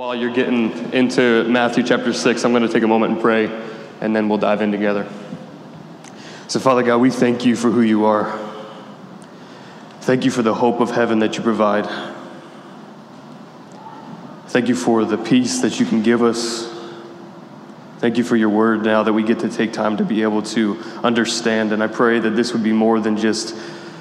While you're getting into Matthew chapter 6, I'm going to take a moment and pray, and then we'll dive in together. So, Father God, we thank you for who you are. Thank you for the hope of heaven that you provide. Thank you for the peace that you can give us. Thank you for your word now that we get to take time to be able to understand. And I pray that this would be more than just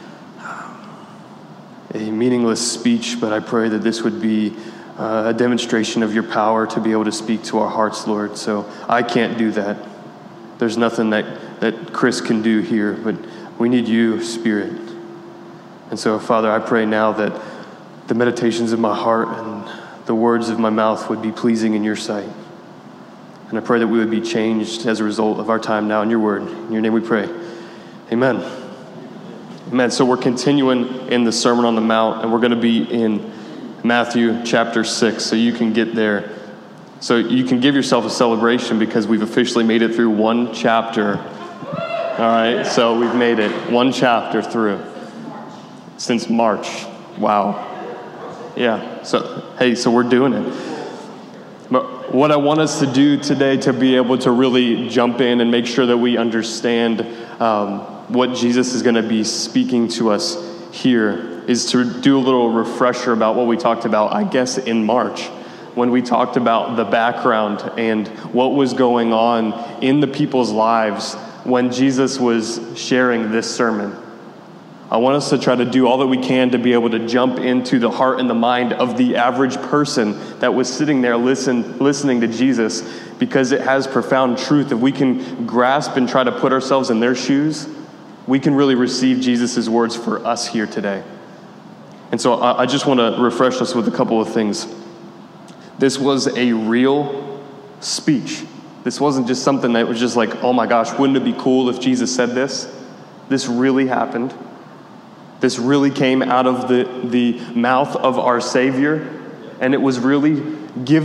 a meaningless speech, but I pray that this would be a demonstration of your power to be able to speak to our hearts, Lord. So I can't do that. There's nothing that Chris can do here, but we need you, Spirit. And so, Father, I pray now that the meditations of my heart and the words of my mouth would be pleasing in your sight. And I pray that we would be changed as a result of our time now in your word. In your name we pray. Amen. Amen. So we're continuing in the Sermon on the Mount, and we're going to be in Matthew chapter 6, so you can get there. So you can give yourself a celebration because we've officially made it through one chapter. All right, so we've made it one chapter through since March. Wow. Yeah, so we're doing it. But what I want us to do today to be able to really jump in and make sure that we understand what Jesus is going to be speaking to us here is to do a little refresher about what we talked about, I guess, in March, when we talked about the background and what was going on in the people's lives when Jesus was sharing this sermon. I want us to try to do all that we can to be able to jump into the heart and the mind of the average person that was sitting there listening to Jesus, because it has profound truth. If we can grasp and try to put ourselves in their shoes, we can really receive Jesus' words for us here today. And so I just want to refresh us with a couple of things. This was a real speech. This wasn't just something that was just like, oh my gosh, wouldn't it be cool if Jesus said this? This really happened. This really came out of the mouth of our Savior, and it was really given.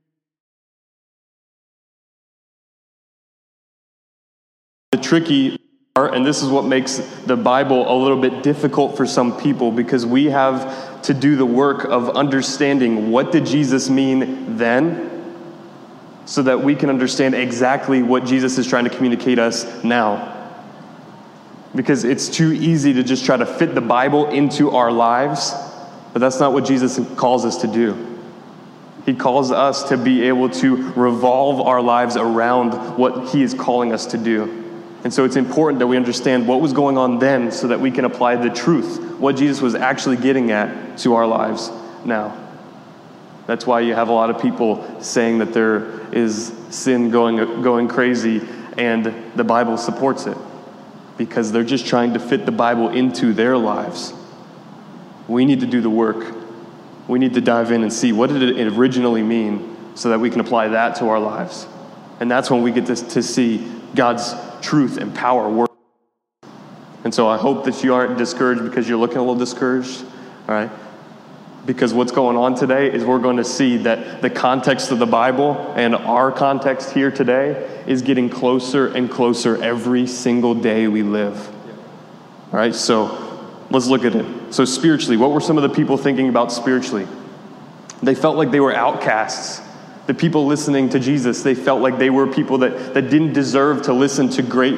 The tricky part, and this is what makes the Bible a little bit difficult for some people, because we have to do the work of understanding what did Jesus mean then, so that we can understand exactly what Jesus is trying to communicate us now. Because it's too easy to just try to fit the Bible into our lives, but that's not what Jesus calls us to do. He calls us to be able to revolve our lives around what he is calling us to do. And so it's important that we understand what was going on then so that we can apply the truth, what Jesus was actually getting at, to our lives now. That's why you have a lot of people saying that there is sin going crazy, and the Bible supports it, because they're just trying to fit the Bible into their lives. We need to do the work. We need to dive in and see what did it originally mean so that we can apply that to our lives. And that's when we get to see God's truth and power work. And so I hope that you aren't discouraged because you're looking a little discouraged, all right? Because what's going on today is we're going to see that the context of the Bible and our context here today is getting closer and closer every single day we live. All right, so let's look at it. So spiritually, what were some of the people thinking about spiritually? They felt like they were outcasts. The people listening to Jesus, they felt like they were people that didn't deserve to listen to great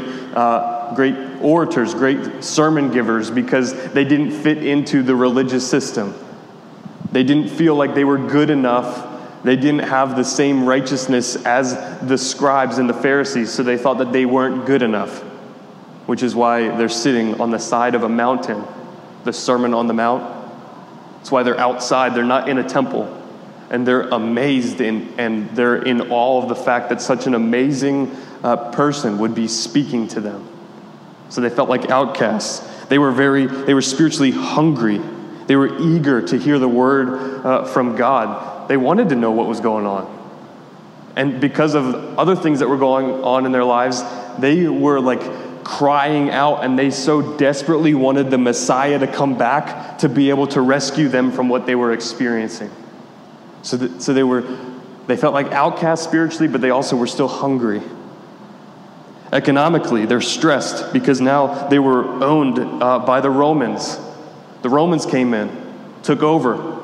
orators, great sermon givers, because they didn't fit into the religious system. They didn't feel like they were good enough. They didn't have the same righteousness as the scribes and the Pharisees, so they thought that they weren't good enough, which is why they're sitting on the side of a mountain, the Sermon on the Mount. That's why they're outside. They're not in a temple. And they're amazed and they're in awe of the fact that such an amazing person would be speaking to them. So they felt like outcasts. They were spiritually hungry. They were eager to hear the word from God. They wanted to know what was going on. And because of other things that were going on in their lives, they were like crying out, and they so desperately wanted the Messiah to come back to be able to rescue them from what they were experiencing. So they felt like outcasts spiritually, but they also were still hungry. Economically, they're stressed because now they were owned by the Romans. The Romans came in, took over.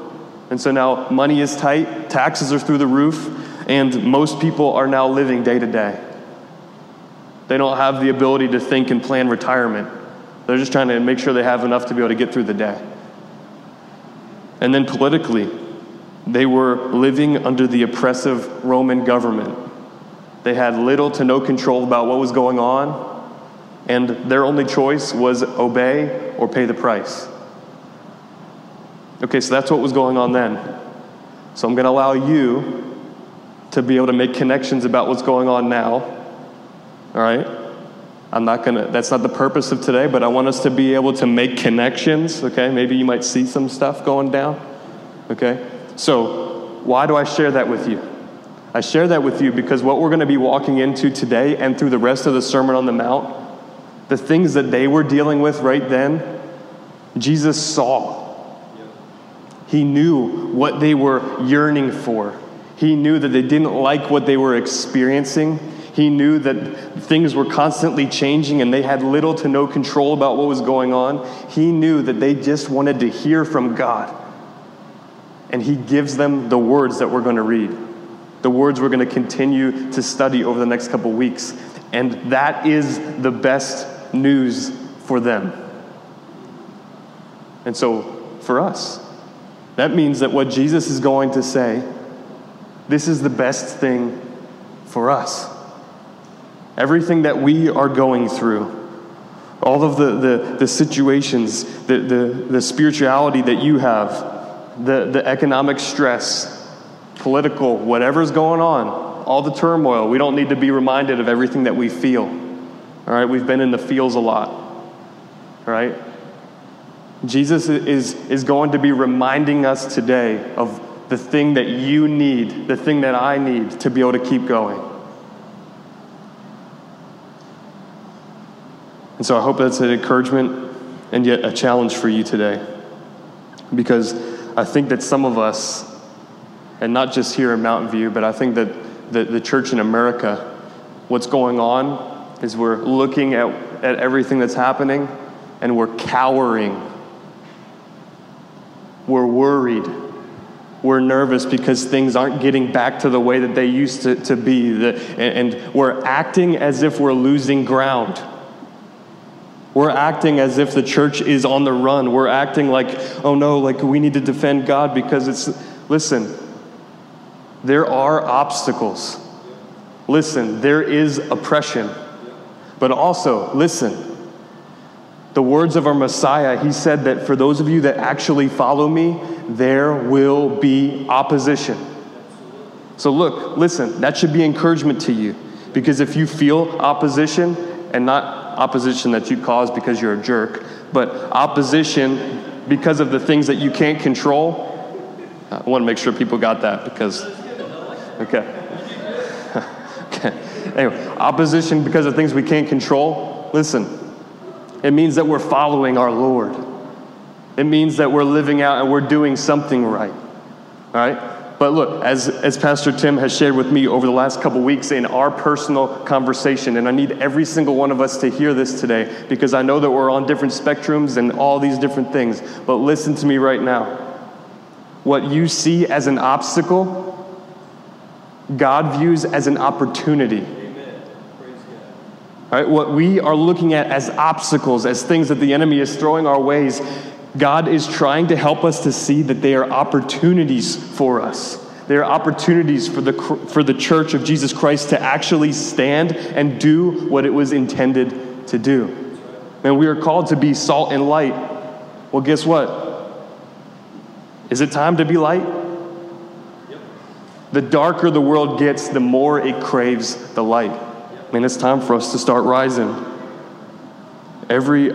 And so now money is tight, taxes are through the roof, and most people are now living day to day. They don't have the ability to think and plan retirement. They're just trying to make sure they have enough to be able to get through the day. And then politically, they were living under the oppressive Roman government. They had little to no control about what was going on, and their only choice was obey or pay the price. Okay, so that's what was going on then. So I'm going to allow you to be able to make connections about what's going on now. All right? That's not the purpose of today, but I want us to be able to make connections, okay? Maybe you might see some stuff going down, okay? So why do I share that with you? I share that with you because what we're going to be walking into today and through the rest of the Sermon on the Mount, the things that they were dealing with right then, Jesus saw. He knew what they were yearning for. He knew that they didn't like what they were experiencing. He knew that things were constantly changing and they had little to no control about what was going on. He knew that they just wanted to hear from God. And he gives them the words that we're going to read, the words we're going to continue to study over the next couple weeks. And that is the best news for them. And so for us, that means that what Jesus is going to say, this is the best thing for us. Everything that we are going through, all of the situations, the spirituality that you have, the economic stress, political, whatever's going on, all the turmoil, we don't need to be reminded of everything that we feel. All right, we've been in the feels a lot. All right? Jesus is going to be reminding us today of the thing that you need, the thing that I need to be able to keep going. And so I hope that's an encouragement and yet a challenge for you today. Because I think that some of us, and not just here in Mountain View, but I think that the church in America, what's going on is we're looking at everything that's happening and we're cowering. We're worried. We're nervous because things aren't getting back to the way that they used to be. And we're acting as if we're losing ground. We're acting as if the church is on the run. We're acting like, oh no, like we need to defend God because listen, there are obstacles. Listen, there is oppression. But also, listen, the words of our Messiah, he said that for those of you that actually follow me, there will be opposition. So look, listen, that should be encouragement to you. Because if you feel opposition, and not opposition that you cause because you're a jerk, but opposition because of the things that you can't control, I want to make sure people got that because, okay. Anyway, opposition because of things we can't control, listen. It means that we're following our Lord. It means that we're living out and we're doing something right. All right? But look, as Pastor Tim has shared with me over the last couple weeks in our personal conversation, and I need every single one of us to hear this today because I know that we're on different spectrums and all these different things. But listen to me right now. What you see as an obstacle, God views as an opportunity. All right, what we are looking at as obstacles, as things that the enemy is throwing our ways, God is trying to help us to see that they are opportunities for us. They are opportunities for the church of Jesus Christ to actually stand and do what it was intended to do. And we are called to be salt and light. Well, guess what? Is it time to be light? Yep. The darker the world gets, the more it craves the light. I mean, it's time for us to start rising. Every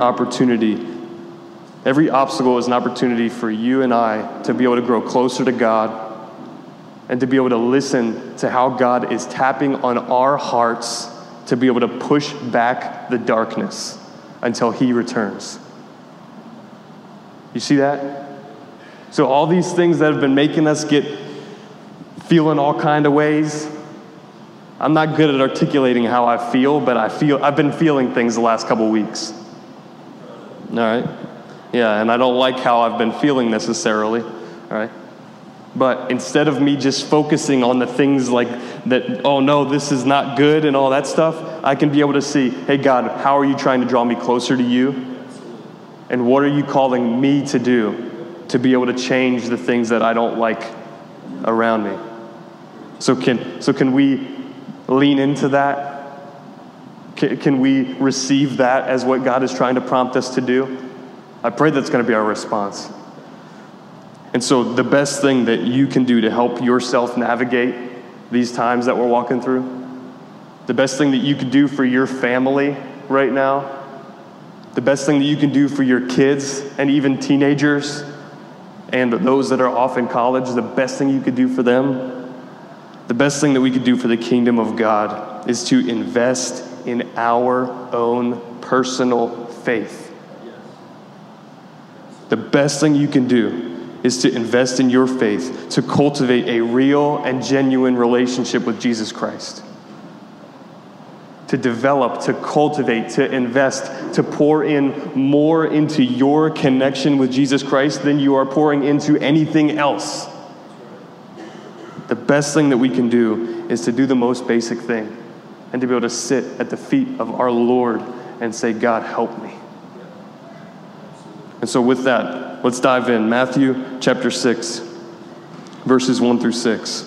obstacle is an opportunity for you and I to be able to grow closer to God and to be able to listen to how God is tapping on our hearts to be able to push back the darkness until He returns. You see that? So all these things that have been making us get feeling all kind of ways, I'm not good at articulating how I feel, but I've been feeling things the last couple weeks. All right? Yeah, and I don't like how I've been feeling necessarily. All right? But instead of me just focusing on the things like that, oh no, this is not good and all that stuff, I can be able to see, hey God, how are you trying to draw me closer to you? And what are you calling me to do to be able to change the things that I don't like around me? So can we lean into that? Can we receive that as what God is trying to prompt us to do? I pray that's going to be our response. And so the best thing that you can do to help yourself navigate these times that we're walking through, the best thing that you can do for your family right now, the best thing that you can do for your kids and even teenagers and those that are off in college, the best thing you could do for them, the best thing that we could do for the kingdom of God is to invest in our own personal faith. The best thing you can do is to invest in your faith, to cultivate a real and genuine relationship with Jesus Christ. To develop, to cultivate, to invest, to pour in more into your connection with Jesus Christ than you are pouring into anything else. The best thing that we can do is to do the most basic thing and to be able to sit at the feet of our Lord and say, God, help me. And so with that, let's dive in. Matthew chapter 6, verses 1 through 6.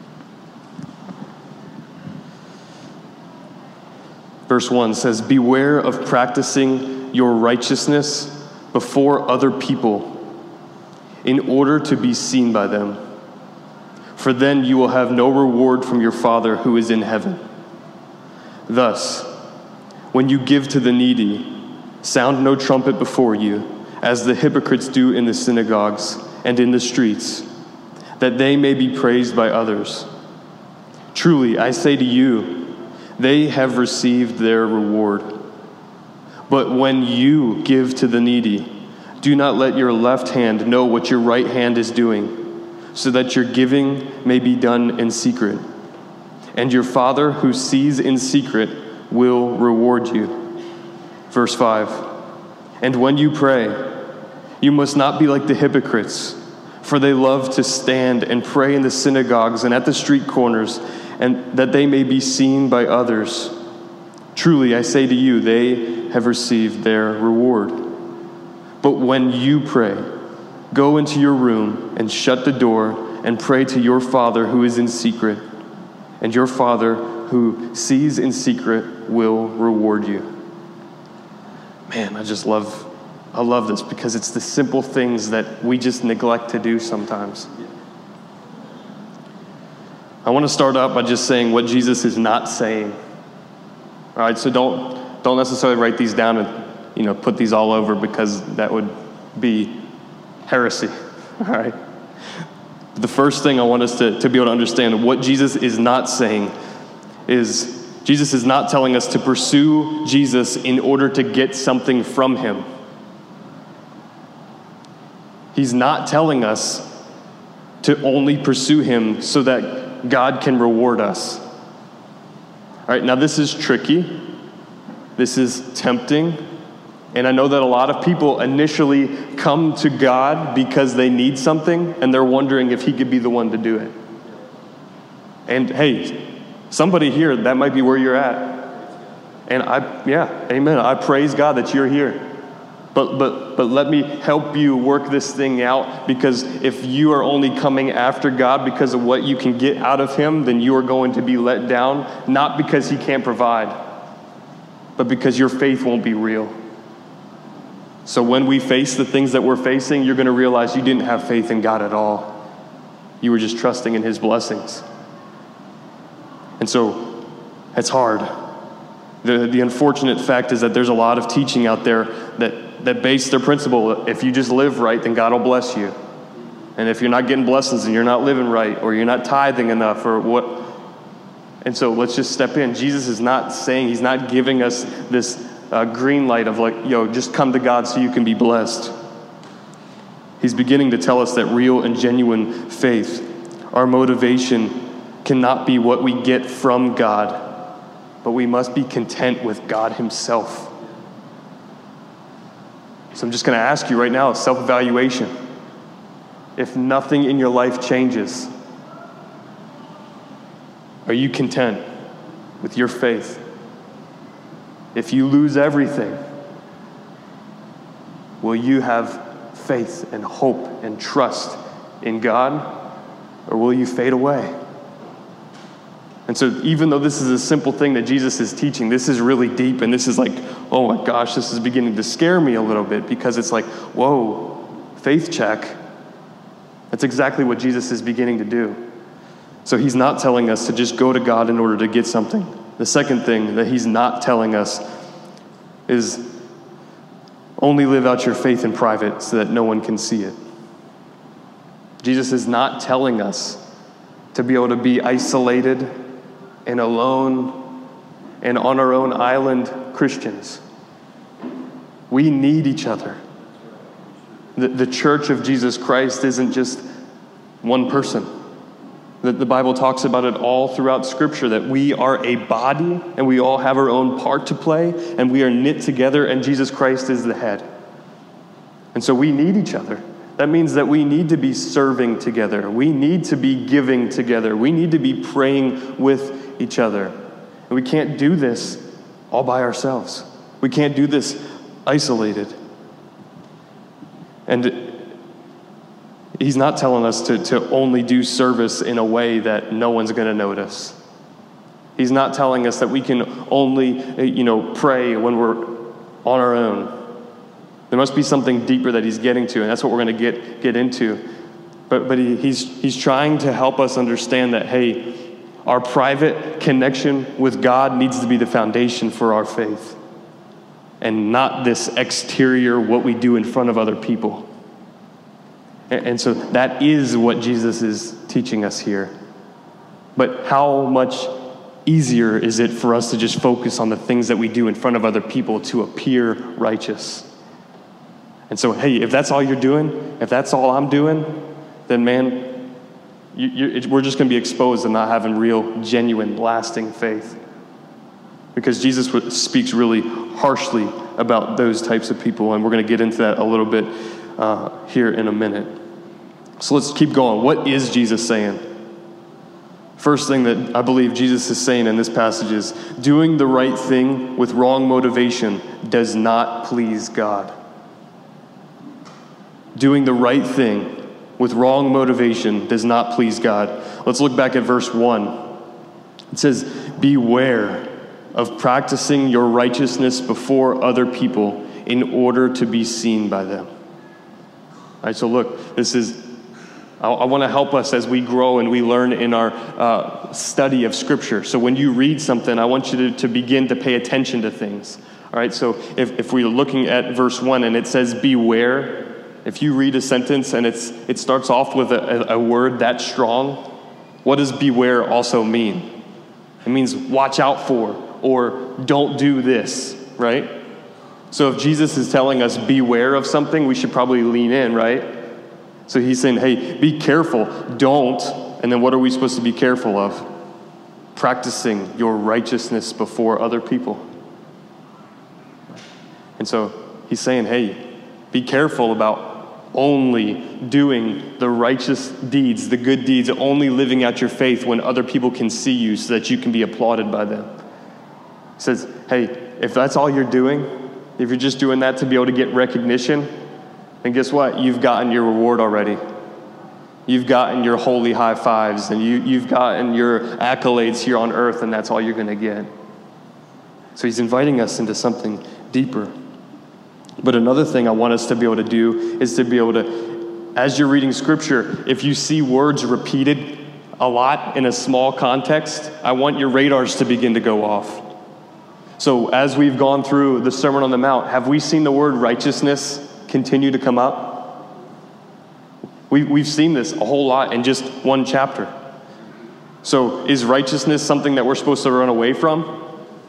Verse 1 says, beware of practicing your righteousness before other people in order to be seen by them. For then you will have no reward from your Father who is in heaven. Thus, when you give to the needy, sound no trumpet before you, as the hypocrites do in the synagogues and in the streets, that they may be praised by others. Truly, I say to you, they have received their reward. But when you give to the needy, do not let your left hand know what your right hand is doing, so that your giving may be done in secret. And your Father who sees in secret will reward you. Verse 5, and when you pray, you must not be like the hypocrites, for they love to stand and pray in the synagogues and at the street corners, and that they may be seen by others. Truly, I say to you, they have received their reward. But when you pray, go into your room and shut the door and pray to your Father who is in secret, and your Father who sees in secret will reward you. Man, I love this because it's the simple things that we just neglect to do sometimes. I want to start out by just saying what Jesus is not saying. All right, so don't necessarily write these down and put these all over, because that would be heresy. All right. The first thing I want us to be able to understand what Jesus is not saying is Jesus is not telling us to pursue Jesus in order to get something from him. He's not telling us to only pursue him so that God can reward us. All right, now this is tricky. This is tempting. And I know that a lot of people initially come to God because they need something and they're wondering if he could be the one to do it. And hey, somebody here, that might be where you're at. And amen. I praise God that you're here. But let me help you work this thing out, because if you are only coming after God because of what you can get out of him, then you are going to be let down, not because he can't provide, but because your faith won't be real. So when we face the things that we're facing, you're going to realize you didn't have faith in God at all. You were just trusting in his blessings. And so it's hard. The unfortunate fact is that there's a lot of teaching out there that base their principle, if you just live right, then God will bless you. And if you're not getting blessings and you're not living right, or you're not tithing enough, or what. And so let's just step in. Jesus is not saying, he's not giving us this green light of like, just come to God so you can be blessed. He's beginning to tell us that real and genuine faith, our motivation cannot be what we get from God, but we must be content with God himself. So I'm just going to ask you right now, self-evaluation. if nothing in your life changes? Are you content with your faith? If you lose everything, will you have faith and hope and trust in God, or will you fade away? And so even though this is a simple thing that Jesus is teaching, this is really deep, and this is like, oh my gosh, this is beginning to scare me a little bit, because it's like, whoa, faith check. That's exactly what Jesus is beginning to do. So he's not telling us to just go to God in order to get something. The second thing that he's not telling us is only live out your faith in private so that no one can see it. Jesus is not telling us to be able to be isolated and alone and on our own island Christians. We need each other. The church of Jesus Christ isn't just one person. The Bible talks about it all throughout Scripture, that we are a body and we all have our own part to play, and we are knit together, and Jesus Christ is the head. And so we need each other. That means that we need to be serving together. We need to be giving together. We need to be praying with each other. And we can't do this all by ourselves. We can't do this isolated. And he's not telling us to only do service in a way that no one's going to notice. He's not telling us that we can only, pray when we're on our own. There must be something deeper that he's getting to, and that's what we're going to get into. But he's trying to help us understand that, hey, our private connection with God needs to be the foundation for our faith, and not this exterior, what we do in front of other people. And so that is what Jesus is teaching us here. But how much easier is it for us to just focus on the things that we do in front of other people to appear righteous? And so, hey, if that's all you're doing, if that's all I'm doing, then man, we're just going to be exposed to not having real, genuine, lasting faith. Because Jesus speaks really harshly about those types of people, and we're going to get into that a little bit here in a minute. So let's keep going. What is Jesus saying? First thing that I believe Jesus is saying in this passage is, doing the right thing with wrong motivation does not please God. Doing the right thing with wrong motivation does not please God. Let's look back at verse 1. It says, beware of practicing your righteousness before other people in order to be seen by them. All right, so look, I want to help us as we grow and we learn in our study of Scripture. So when you read something, I want you to begin to pay attention to things. All right, so if we're looking at verse 1 and it says beware, if you read a sentence and it starts off with a word that strong, what does beware also mean? It means watch out for, or don't do this, right? So if Jesus is telling us beware of something, we should probably lean in, right? So he's saying, hey, be careful, don't. And then what are we supposed to be careful of? Practicing your righteousness before other people. And so he's saying, hey, be careful about only doing the righteous deeds, the good deeds, only living out your faith when other people can see you so that you can be applauded by them. He says, hey, if that's all you're doing, if you're just doing that to be able to get recognition, then guess what? You've gotten your reward already. You've gotten your holy high fives, and you've gotten your accolades here on earth, and that's all you're going to get. So he's inviting us into something deeper. But another thing I want us to be able to do is to be able to, as you're reading Scripture, if you see words repeated a lot in a small context, I want your radars to begin to go off. So as we've gone through the Sermon on the Mount, have we seen the word righteousness continue to come up? We've seen this a whole lot in just one chapter. So is righteousness something that we're supposed to run away from?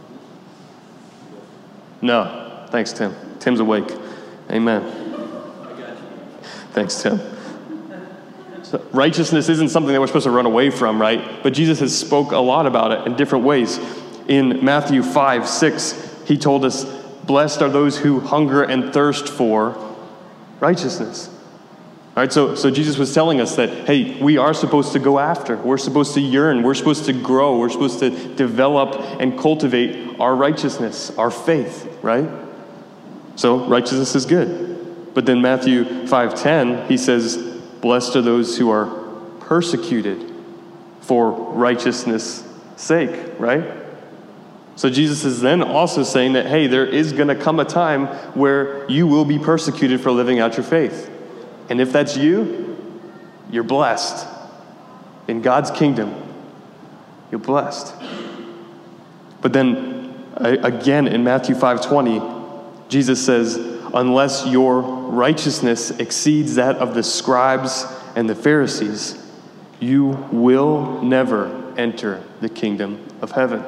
No. Thanks, Tim. Tim's awake. Amen. Thanks, Tim. So righteousness isn't something that we're supposed to run away from, right? But Jesus has spoke a lot about it in different ways. In Matthew 5:6, he told us, blessed are those who hunger and thirst for righteousness. All right, so Jesus was telling us that, hey, we are supposed to go after. We're supposed to yearn. We're supposed to grow. We're supposed to develop and cultivate our righteousness, our faith, right? So righteousness is good. But then Matthew 5:10, he says, blessed are those who are persecuted for righteousness' sake, right? So Jesus is then also saying that, hey, there is going to come a time where you will be persecuted for living out your faith. And if that's you, you're blessed. In God's kingdom, you're blessed. But then, again, in Matthew 5:20, Jesus says, unless your righteousness exceeds that of the scribes and the Pharisees, you will never enter the kingdom of heaven.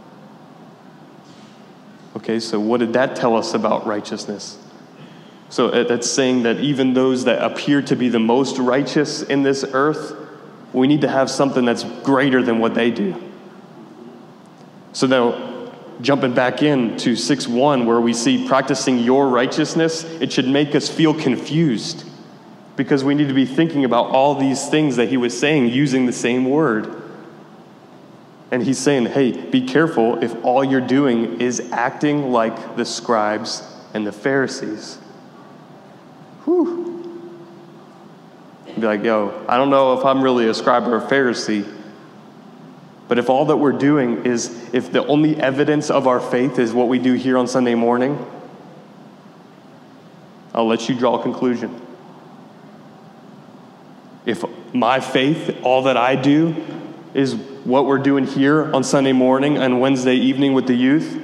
Okay, so what did that tell us about righteousness? So that's saying that even those that appear to be the most righteous in this earth, we need to have something that's greater than what they do. So now, jumping back into 6:1, where we see practicing your righteousness, it should make us feel confused because we need to be thinking about all these things that he was saying using the same word. And he's saying, hey, be careful if all you're doing is acting like the scribes and the Pharisees. Whew. Be like, yo, I don't know if I'm really a scribe or a Pharisee, but if all that we're doing is, if the only evidence of our faith is what we do here on Sunday morning, I'll let you draw a conclusion. If my faith, all that I do, is what we're doing here on Sunday morning and Wednesday evening with the youth,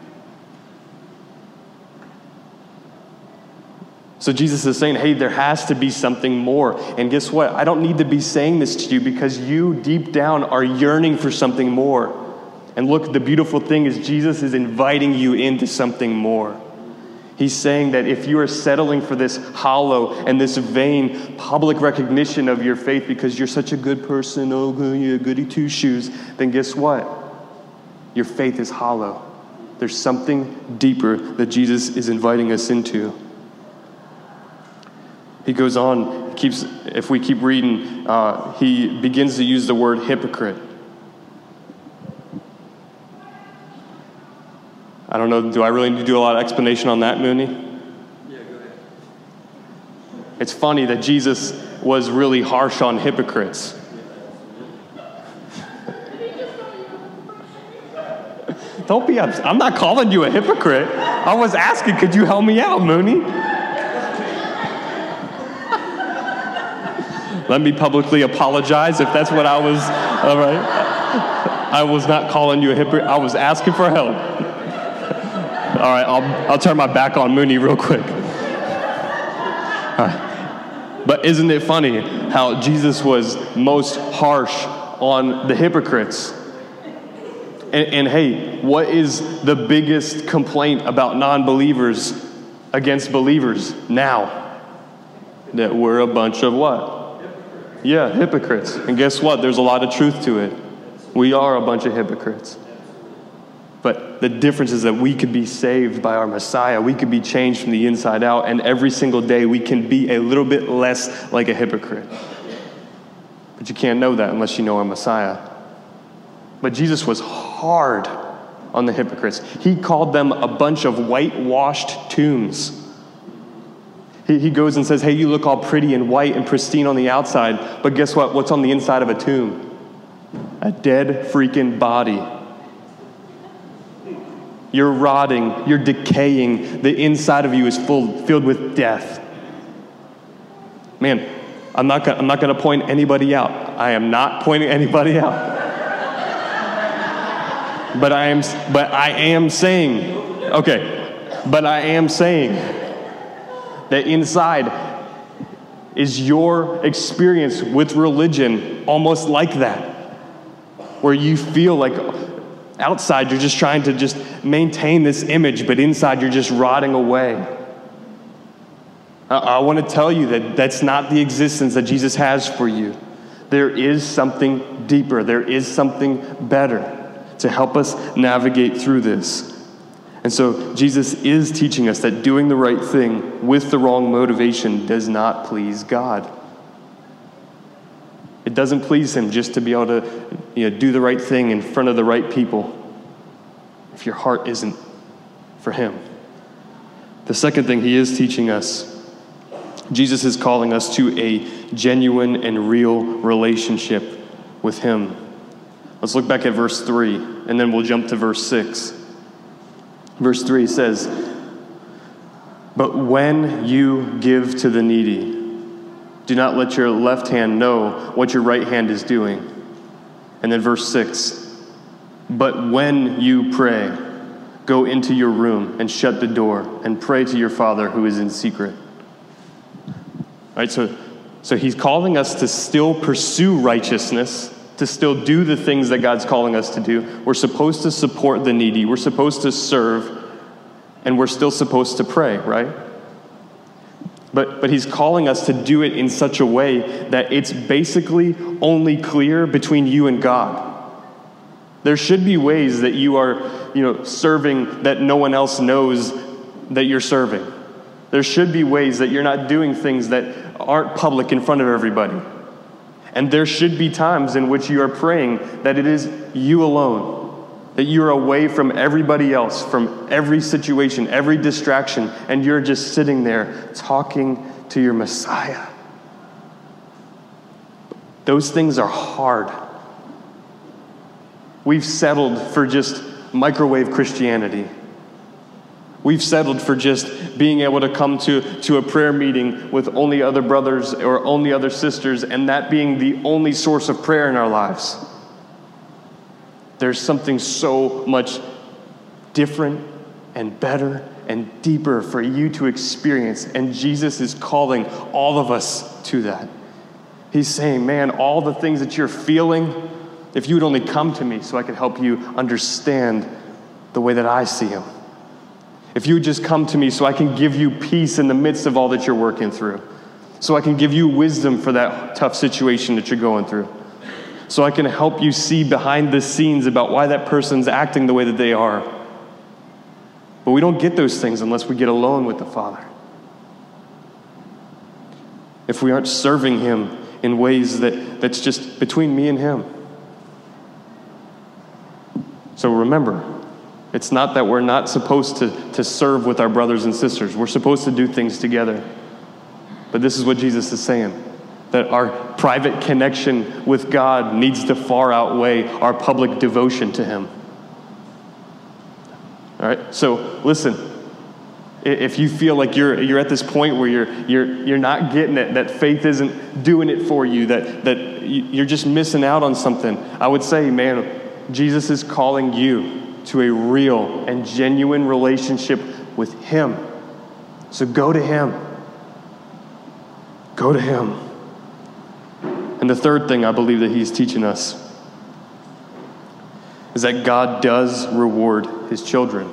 so Jesus is saying, hey, there has to be something more. And guess what? I don't need to be saying this to you because you deep down are yearning for something more. And look, the beautiful thing is Jesus is inviting you into something more. He's saying that if you are settling for this hollow and this vain public recognition of your faith because you're such a good person, oh, yeah, goody two-shoes, then guess what? Your faith is hollow. There's something deeper that Jesus is inviting us into. He goes on, if we keep reading, he begins to use the word hypocrite. I don't know, do I really need to do a lot of explanation on that, Mooney? Yeah, go ahead. It's funny that Jesus was really harsh on hypocrites. Don't be upset. I'm not calling you a hypocrite. I was asking, could you help me out, Mooney? Let me publicly apologize if that's what I was, all right? I was not calling you a hypocrite. I was asking for help. All right, I'll turn my back on Mooney real quick. All right. But isn't it funny how Jesus was most harsh on the hypocrites? And hey, what is the biggest complaint about non-believers against believers now? That we're a bunch of what? Yeah, hypocrites. And guess what? There's a lot of truth to it. We are a bunch of hypocrites. But the difference is that we could be saved by our Messiah. We could be changed from the inside out. And every single day we can be a little bit less like a hypocrite. But you can't know that unless you know our Messiah. But Jesus was hard on the hypocrites. He called them a bunch of whitewashed tombs. He goes and says, hey, you look all pretty and white and pristine on the outside, but guess what? What's on the inside of a tomb? A dead freaking body. You're rotting. You're decaying. The inside of you is filled with death. Man, I'm not going to point anybody out. I am not pointing anybody out. But I am saying that inside is your experience with religion almost like that, where you feel like outside you're just trying to just maintain this image, but inside you're just rotting away. I want to tell you that that's not the existence that Jesus has for you. There is something deeper. There is something better to help us navigate through this. And so Jesus is teaching us that doing the right thing with the wrong motivation does not please God. It doesn't please him just to be able to do the right thing in front of the right people if your heart isn't for him. The second thing he is teaching us, Jesus is calling us to a genuine and real relationship with him. Let's look back at verse 3, and then we'll jump to verse 6. Verse 3 says, "But when you give to the needy, do not let your left hand know what your right hand is doing." And then verse 6, "But when you pray, go into your room and shut the door and pray to your Father who is in secret." All right, so he's calling us to still pursue righteousness, to still do the things that God's calling us to do. We're supposed to support the needy. We're supposed to serve. And we're still supposed to pray, right? But he's calling us to do it in such a way that it's basically only clear between you and God. There should be ways that you are, serving that no one else knows that you're serving. There should be ways that you're not doing things that aren't public in front of everybody. And there should be times in which you are praying that it is you alone, that you're away from everybody else, from every situation, every distraction, and you're just sitting there talking to your Messiah. Those things are hard. We've settled for just microwave Christianity. We've settled for just being able to come to a prayer meeting with only other brothers or only other sisters, and that being the only source of prayer in our lives. There's something so much different and better and deeper for you to experience, and Jesus is calling all of us to that. He's saying, man, all the things that you're feeling, if you would only come to me so I could help you understand the way that I see them. If you would just come to me so I can give you peace in the midst of all that you're working through. So I can give you wisdom for that tough situation that you're going through. So I can help you see behind the scenes about why that person's acting the way that they are. But we don't get those things unless we get alone with the Father. If we aren't serving him in ways that's just between me and him. So remember, it's not that we're not supposed to serve with our brothers and sisters. We're supposed to do things together. But this is what Jesus is saying, that our private connection with God needs to far outweigh our public devotion to him. All right, so listen, if you feel like you're at this point where you're not getting it, that faith isn't doing it for you, that you're just missing out on something, I would say, man, Jesus is calling you to a real and genuine relationship with him. So go to him. Go to him. And the third thing I believe that he's teaching us is that God does reward his children.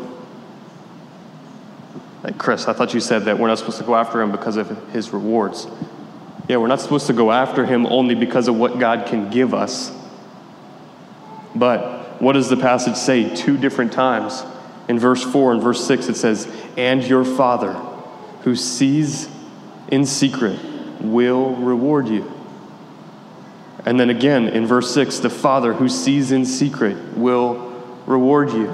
Like, Chris, I thought you said that we're not supposed to go after him because of his rewards. Yeah, we're not supposed to go after him only because of what God can give us. But what does the passage say 2 different times? In verse 4 and verse 6 it says, "And your Father who sees in secret will reward you." And then again in verse 6, "The Father who sees in secret will reward you."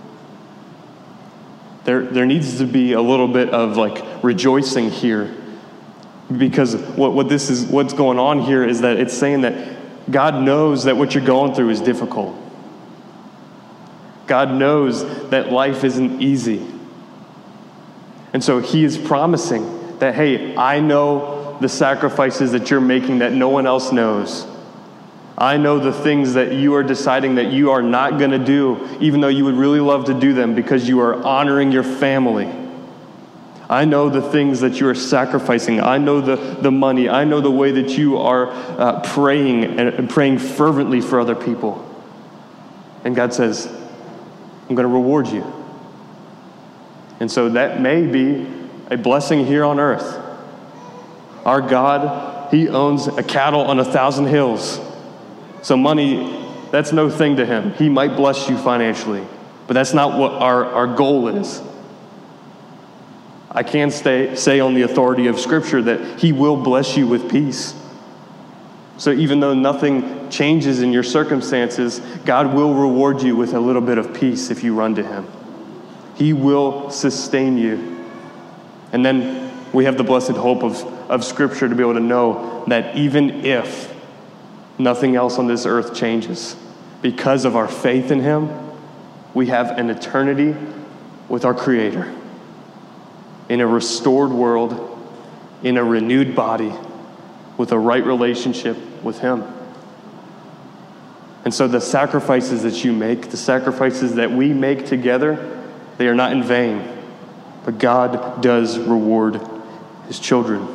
There needs to be a little bit of rejoicing here, because what's going on here is that it's saying that God knows that what you're going through is difficult. God knows that life isn't easy. And so he is promising that, hey, I know the sacrifices that you're making that no one else knows. I know the things that you are deciding that you are not going to do, even though you would really love to do them because you are honoring your family. I know the things that you are sacrificing. I know the money. I know the way that you are praying and praying fervently for other people. And God says, I'm going to reward you. And so that may be a blessing here on earth. Our God, he owns a cattle on 1,000 hills. So money, that's no thing to him. He might bless you financially. But that's not what our goal is. I can say on the authority of Scripture that He will bless you with peace. So even though nothing changes in your circumstances, God will reward you with a little bit of peace if you run to Him. He will sustain you. And then we have the blessed hope of Scripture to be able to know that even if nothing else on this earth changes, because of our faith in Him, we have an eternity with our Creator in a restored world, in a renewed body, with a right relationship with Him. And so the sacrifices that you make, the sacrifices that we make together, they are not in vain, but God does reward His children.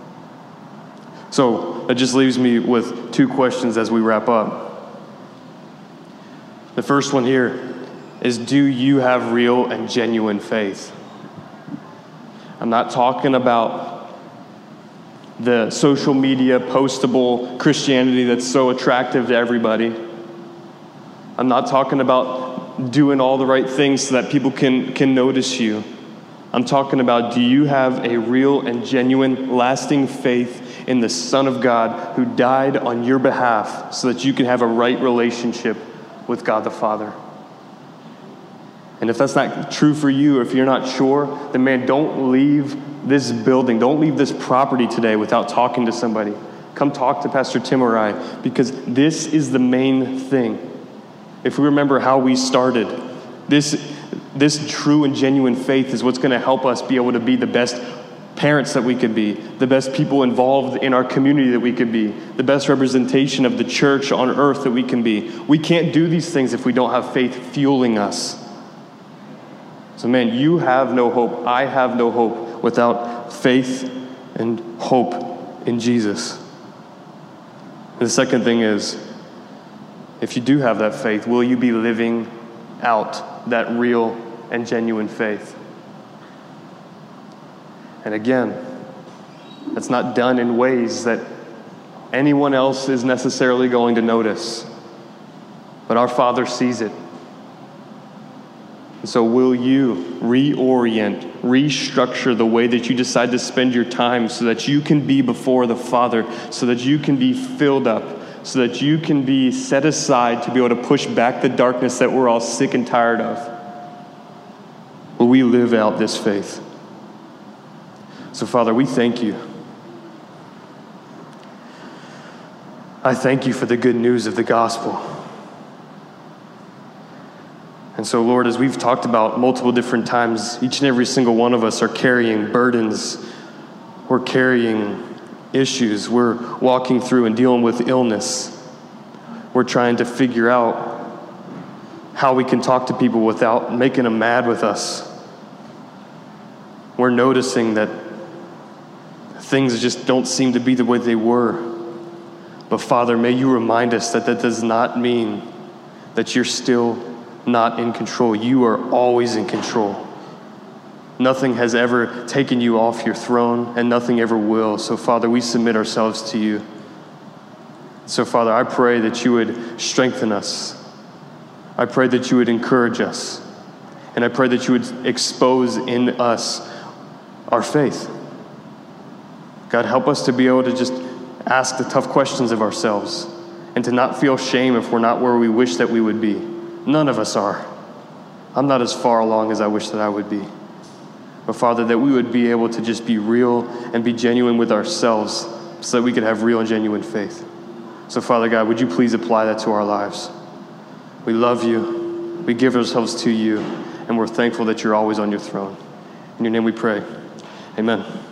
So that just leaves me with two questions as we wrap up. The first one here is, do you have real and genuine faith? I'm not talking about the social media postable Christianity that's so attractive to everybody. I'm not talking about doing all the right things so that people can notice you. I'm talking about, do you have a real and genuine, lasting faith in the Son of God who died on your behalf so that you can have a right relationship with God the Father? And if that's not true for you, or if you're not sure, then man, don't leave this building, don't leave this property today without talking to somebody. Come talk to Pastor Tim or I, because this is the main thing. If we remember how we started, this true and genuine faith is what's going to help us be able to be the best parents that we could be, the best people involved in our community that we could be, the best representation of the church on earth that we can be. We can't do these things if we don't have faith fueling us. So man, you have no hope. I have no hope without faith and hope in Jesus. And the second thing is, if you do have that faith, will you be living out that real and genuine faith? And again, that's not done in ways that anyone else is necessarily going to notice. But our Father sees it. And so will you reorient, restructure the way that you decide to spend your time so that you can be before the Father, so that you can be filled up, so that you can be set aside to be able to push back the darkness that we're all sick and tired of? Will we live out this faith? So Father, we thank you. I thank you for the good news of the gospel. And so, Lord, as we've talked about multiple different times, each and every single one of us are carrying burdens. We're carrying issues. We're walking through and dealing with illness. We're trying to figure out how we can talk to people without making them mad with us. We're noticing that things just don't seem to be the way they were. But Father, may you remind us that that does not mean that you're still not in control. You are always in control. Nothing has ever taken you off your throne, and nothing ever will. So, Father, we submit ourselves to you. So, Father, I pray that you would strengthen us. I pray that you would encourage us. And I pray that you would expose in us our faith. God, help us to be able to just ask the tough questions of ourselves and to not feel shame if we're not where we wish that we would be. None of us are. I'm not as far along as I wish that I would be. But Father, that we would be able to just be real and be genuine with ourselves so that we could have real and genuine faith. So Father God, would you please apply that to our lives? We love you. We give ourselves to you. And we're thankful that you're always on your throne. In your name we pray. Amen.